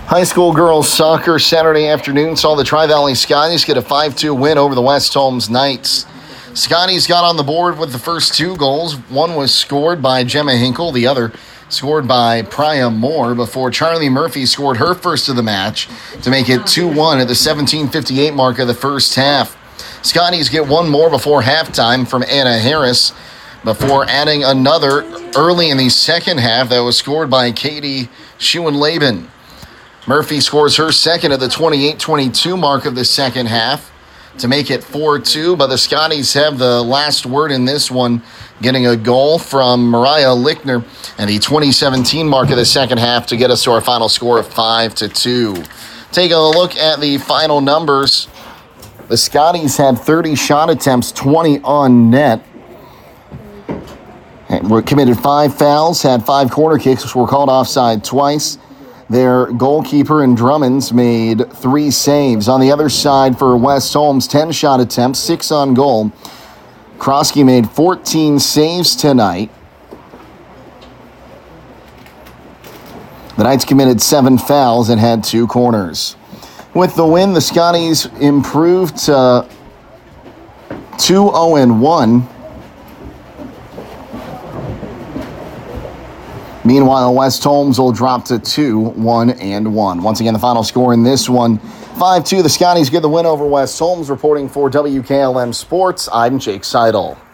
High school girls soccer Saturday afternoon saw the Tri-Valley Scotties get a 5-2 win over the West Holmes Knights. Scotties got on the board with the first two goals. One was scored by Gemma Hinkle, the other scored by Priya Moore before Charlie Murphy scored her first of the match to make it 2-1 at the 17:58 mark of the first half. Scotties get one more before halftime from Anna Harris before adding another early in the second half that was scored by Katie Schuenleben. Murphy scores her second at the 28-22 mark of the second half to make it 4-2, but the Scotties have the last word in this one, getting a goal from Mariah Lichtner at the 2017 mark of the second half to get us to our final score of 5-2. Take a look at the final numbers. The Scotties had 30 shot attempts, 20 on net. Were committed 5 fouls, had 5 corner kicks, which were called offside twice. Their goalkeeper and Drummonds made 3 saves. On the other side for West Holmes, 10 shot attempts, 6 on goal. Krosky made 14 saves tonight. The Knights committed 7 fouls and had 2 corners. With the win, the Scotties improved to 2-0-1. Meanwhile, West Holmes will drop to 2-1-1. Once again, the final score in this one, 5-2. The Scotties get the win over West Holmes. Reporting for WKLM Sports, I'm Jake Seidel.